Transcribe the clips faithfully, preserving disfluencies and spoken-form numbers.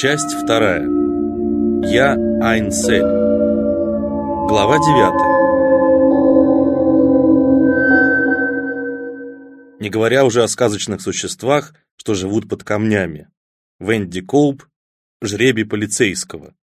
Часть вторая. Я Айнсель. Глава девятая. Не говоря уже о сказочных существах, что живут под камнями. Венди Коуп, жребий полицейского.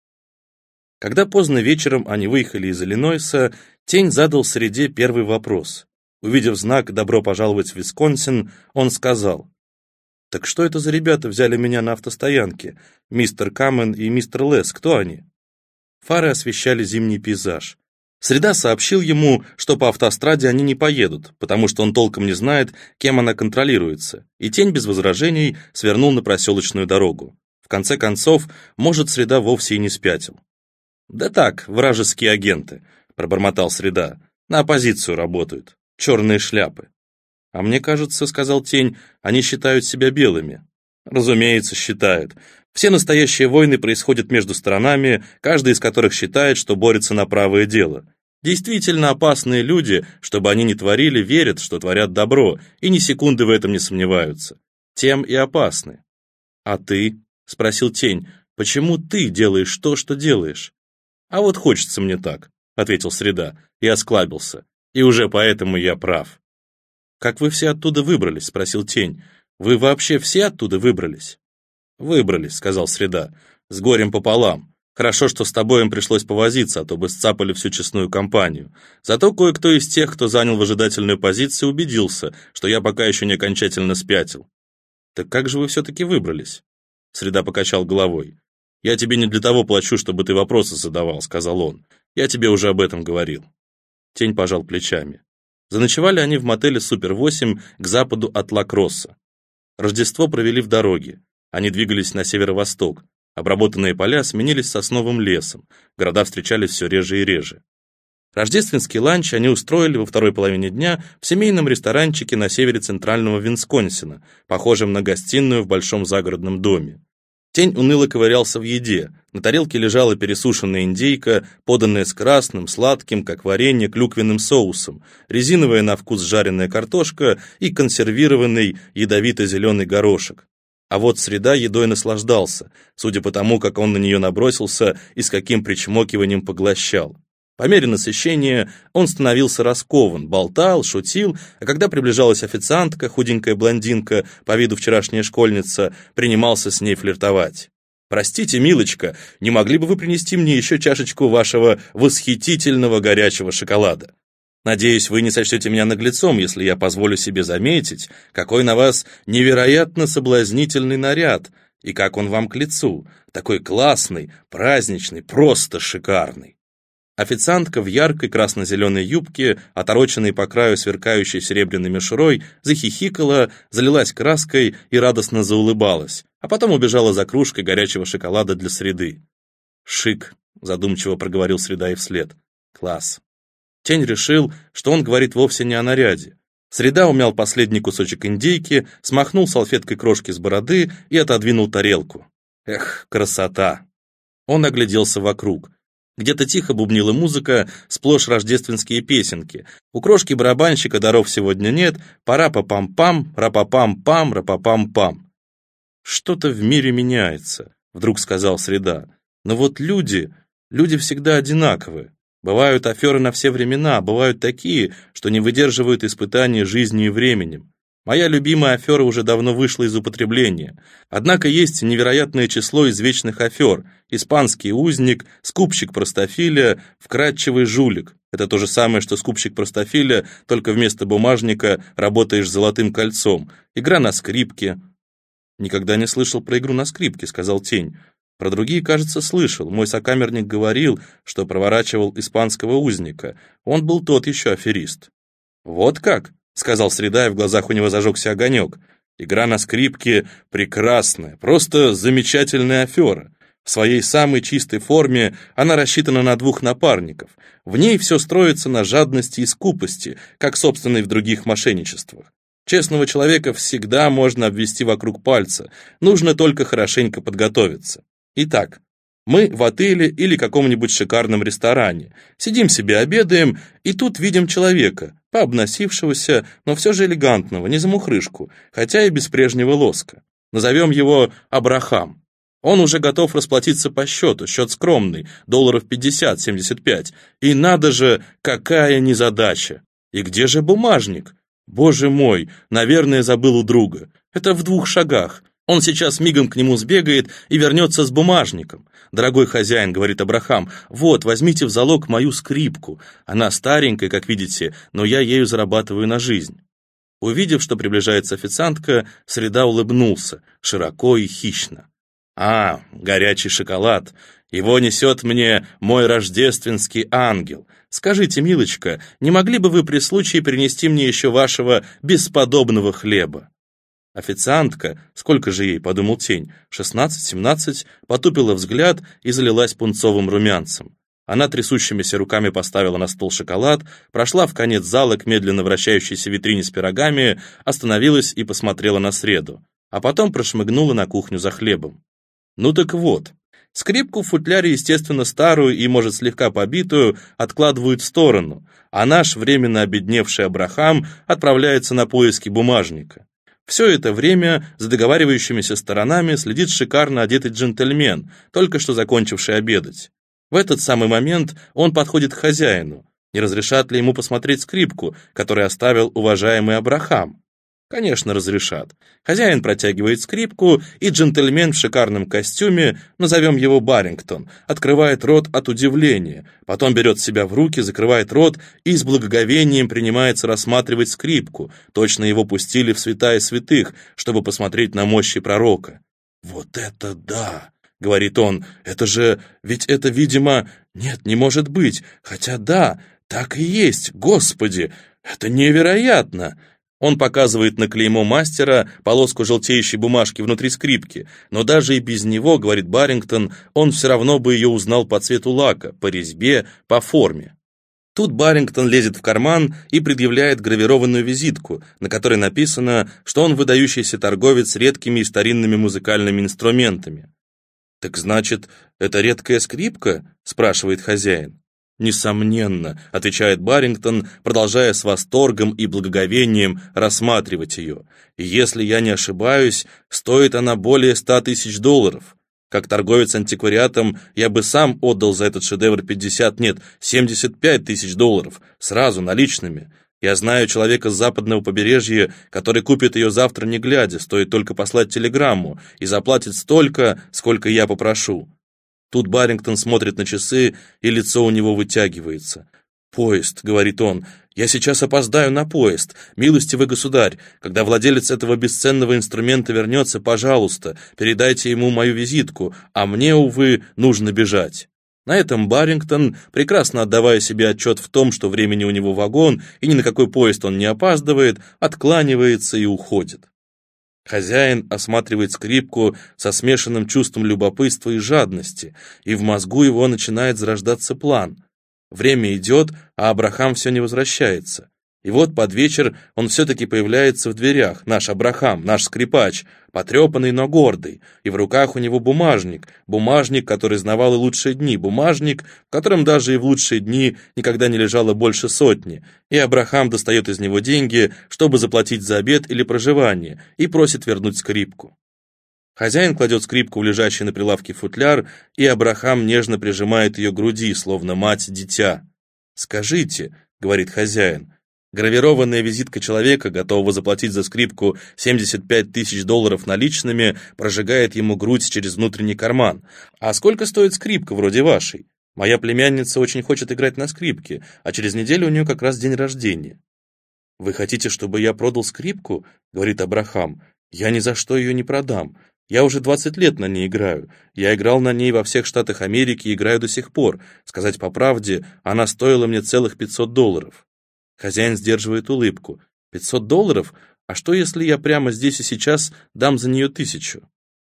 Когда поздно вечером они выехали из Иллинойса, Тень задал Среде первый вопрос. Увидев знак «Добро пожаловать в Висконсин», он сказал: «Так что это за ребята взяли меня на автостоянке? Мистер Камен и мистер Лес, кто они?» Фары освещали зимний пейзаж. Среда сообщил ему, что по автостраде они не поедут, потому что он толком не знает, кем она контролируется, и Тень без возражений свернул на проселочную дорогу. В конце концов, может, Среда вовсе и не спятил. «Да так, вражеские агенты», — пробормотал Среда, — «на оппозицию работают, черные шляпы». «А мне кажется, — сказал Тень, — они считают себя белыми». «Разумеется, считают. Все настоящие войны происходят между сторонами, каждый из которых считает, что борется на правое дело. Действительно опасные люди, чтобы они ни творили, верят, что творят добро, и ни секунды в этом не сомневаются. Тем и опасны». «А ты?» — спросил Тень. «Почему ты делаешь то, что делаешь?» «А вот хочется мне так», — ответил Среда, и осклабился. «И уже поэтому я прав». «Как вы все оттуда выбрались?» — спросил Тень. «Вы вообще все оттуда выбрались?» «Выбрались», — сказал Среда, — «с горем пополам. Хорошо, что с тобой им пришлось повозиться, а то бы сцапали всю честную компанию. Зато кое-кто из тех, кто занял выжидательную позицию, убедился, что я пока еще не окончательно спятил». «Так как же вы все-таки выбрались?» Среда покачал головой. «Я тебе не для того плачу, чтобы ты вопросы задавал», — сказал он. «Я тебе уже об этом говорил». Тень пожал плечами. Заночевали они в мотеле «Супер восемь» к западу от Ла-Кросса. Рождество провели в дороге. Они двигались на северо-восток. Обработанные поля сменились сосновым лесом. Города встречались все реже и реже. Рождественский ланч они устроили во второй половине дня в семейном ресторанчике на севере центрального Висконсина, похожем на гостиную в большом загородном доме. Тень уныло ковырялся в еде. На тарелке лежала пересушенная индейка, поданная с красным, сладким, как варенье, клюквенным соусом, резиновая на вкус жареная картошка и консервированный ядовито-зеленый горошек. А вот Среда едой наслаждался, судя по тому, как он на нее набросился и с каким причмокиванием поглощал. По мере насыщения он становился раскован, болтал, шутил, а когда приближалась официантка, худенькая блондинка, по виду вчерашняя школьница, принимался с ней флиртовать. «Простите, милочка, не могли бы вы принести мне еще чашечку вашего восхитительного горячего шоколада? Надеюсь, вы не сочтете меня наглецом, если я позволю себе заметить, какой на вас невероятно соблазнительный наряд, и как он вам к лицу, такой классный, праздничный, просто шикарный». Официантка в яркой красно-зеленой юбке, отороченной по краю сверкающей серебряной мишурой, захихикала, залилась краской и радостно заулыбалась, а потом убежала за кружкой горячего шоколада для Среды. «Шик», — задумчиво проговорил Среда и вслед. «Класс». Тень решил, что он говорит вовсе не о наряде. Среда умял последний кусочек индейки, смахнул салфеткой крошки с бороды и отодвинул тарелку. Эх, красота! Он огляделся вокруг. Где-то тихо бубнила музыка, сплошь рождественские песенки. У крошки-барабанщика даров сегодня нет, пара-па-пам-пам, ра-па-пам-пам, ра-па-пам-пам. «Что-то в мире меняется», — вдруг сказал Среда. «Но вот люди, люди всегда одинаковы. Бывают аферы на все времена, а бывают такие, что не выдерживают испытаний жизнью и временем. Моя любимая афера уже давно вышла из употребления. Однако есть невероятное число извечных афер. Испанский узник, скупщик простофиля, вкрадчивый жулик. Это то же самое, что скупщик простофиля, только вместо бумажника работаешь золотым кольцом. Игра на скрипке». «Никогда не слышал про игру на скрипке», — сказал Тень. «Про другие, кажется, слышал. Мой сокамерник говорил, что проворачивал испанского узника. Он был тот еще аферист». «Вот как?» — сказал Среда, и в глазах у него зажегся огонек. «Игра на скрипке прекрасная, просто замечательная афера. В своей самой чистой форме она рассчитана на двух напарников. В ней все строится на жадности и скупости, как, собственно, и в других мошенничествах. Честного человека всегда можно обвести вокруг пальца, нужно только хорошенько подготовиться. Итак, мы в отеле или каком-нибудь шикарном ресторане, сидим себе обедаем, и тут видим человека, пообносившегося, но все же элегантного, не замухрышку, хотя и без прежнего лоска. Назовем его Абрахам. Он уже готов расплатиться по счету, счет скромный, долларов пятьдесят-семьдесят пять. И надо же, какая незадача! И где же бумажник? Боже мой, наверное, забыл у друга. Это в двух шагах. Он сейчас мигом к нему сбегает и вернется с бумажником. «Дорогой хозяин», — говорит Абрахам, — «вот, возьмите в залог мою скрипку. Она старенькая, как видите, но я ею зарабатываю на жизнь». Увидев, что приближается официантка, Среда улыбнулся, широко и хищно. «А, горячий шоколад! Его несет мне мой рождественский ангел. Скажите, милочка, не могли бы вы при случае принести мне еще вашего бесподобного хлеба?» Официантка, сколько же ей, подумал Тень, шестнадцать-семнадцать, потупила взгляд и залилась пунцовым румянцем. Она трясущимися руками поставила на стол шоколад, прошла в конец зала к медленно вращающейся витрине с пирогами, остановилась и посмотрела на Среду, а потом прошмыгнула на кухню за хлебом. Ну так вот, скрипку в футляре, естественно, старую и, может, слегка побитую, откладывают в сторону, а наш временно обедневший Абрахам отправляется на поиски бумажника. Все это время за договаривающимися сторонами следит шикарно одетый джентльмен, только что закончивший обедать. В этот самый момент он подходит к хозяину. Не разрешат ли ему посмотреть скрипку, которую оставил уважаемый Абрахам? Конечно, разрешат. Хозяин протягивает скрипку, и джентльмен в шикарном костюме, назовем его Баррингтон, открывает рот от удивления, потом берет себя в руки, закрывает рот и с благоговением принимается рассматривать скрипку. Точно его пустили в святая святых, чтобы посмотреть на мощи пророка. «Вот это да!» — говорит он. «Это же... ведь это, видимо... Нет, не может быть. Хотя да, так и есть. Господи, это невероятно!» Он показывает на клеймо мастера полоску желтеющей бумажки внутри скрипки, но даже и без него, говорит Баррингтон, он все равно бы ее узнал по цвету лака, по резьбе, по форме. Тут Баррингтон лезет в карман и предъявляет гравированную визитку, на которой написано, что он выдающийся торговец редкими и старинными музыкальными инструментами. «Так значит, это редкая скрипка?» – спрашивает хозяин. «Несомненно», — отвечает Баррингтон, продолжая с восторгом и благоговением рассматривать ее. «Если я не ошибаюсь, стоит она более ста тысяч долларов. Как торговец антиквариатом я бы сам отдал за этот шедевр пятьдесят, нет, семьдесят пять тысяч долларов, сразу, наличными. Я знаю человека с западного побережья, который купит ее завтра не глядя, стоит только послать телеграмму, и заплатит столько, сколько я попрошу». Тут Баррингтон смотрит на часы, и лицо у него вытягивается. «Поезд», — говорит он, — «я сейчас опоздаю на поезд. Милостивый государь, когда владелец этого бесценного инструмента вернется, пожалуйста, передайте ему мою визитку, а мне, увы, нужно бежать». На этом Баррингтон, прекрасно отдавая себе отчет в том, что времени у него вагон, и ни на какой поезд он не опаздывает, откланивается и уходит. Хозяин осматривает скрипку со смешанным чувством любопытства и жадности, и в мозгу его начинает зарождаться план. Время идет, а Абрахам все не возвращается. И вот под вечер он все-таки появляется в дверях, наш Абрахам, наш скрипач, потрепанный, но гордый, и в руках у него бумажник, бумажник, который знавал и лучшие дни, бумажник, в котором даже и в лучшие дни никогда не лежало больше сотни, и Абрахам достает из него деньги, чтобы заплатить за обед или проживание, и просит вернуть скрипку. Хозяин кладет скрипку в лежащий на прилавке футляр, и Абрахам нежно прижимает ее к груди, словно мать-дитя. «Скажите», — говорит хозяин, — гравированная визитка человека, готового заплатить за скрипку семьдесят пять тысяч долларов наличными, прожигает ему грудь через внутренний карман. «А сколько стоит скрипка вроде вашей? Моя племянница очень хочет играть на скрипке, а через неделю у нее как раз день рождения». «Вы хотите, чтобы я продал скрипку?» — говорит Абрахам. «Я ни за что ее не продам. Я уже двадцать лет на ней играю. Я играл на ней во всех штатах Америки и играю до сих пор. Сказать по правде, она стоила мне целых пятьсот долларов». Хозяин сдерживает улыбку. «Пятьсот долларов? А что, если я прямо здесь и сейчас дам за нее тысячу?»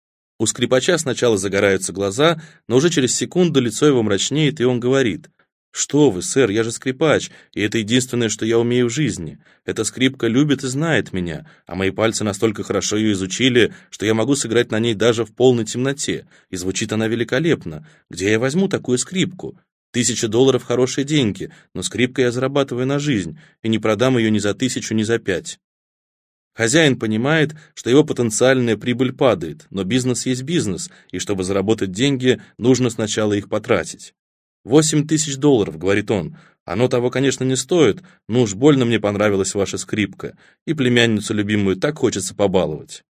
У скрипача сначала загораются глаза, но уже через секунду лицо его мрачнеет, и он говорит: «Что вы, сэр, я же скрипач, и это единственное, что я умею в жизни. Эта скрипка любит и знает меня, а мои пальцы настолько хорошо ее изучили, что я могу сыграть на ней даже в полной темноте, и звучит она великолепно. Где я возьму такую скрипку? Тысяча долларов — хорошие деньги, но скрипкой я зарабатываю на жизнь, и не продам ее ни за тысячу, ни за пять». Хозяин понимает, что его потенциальная прибыль падает, но бизнес есть бизнес, и чтобы заработать деньги, нужно сначала их потратить. «Восемь тысяч долларов», — говорит он. «Оно того, конечно, не стоит, но уж больно мне понравилась ваша скрипка, и племянницу любимую так хочется побаловать».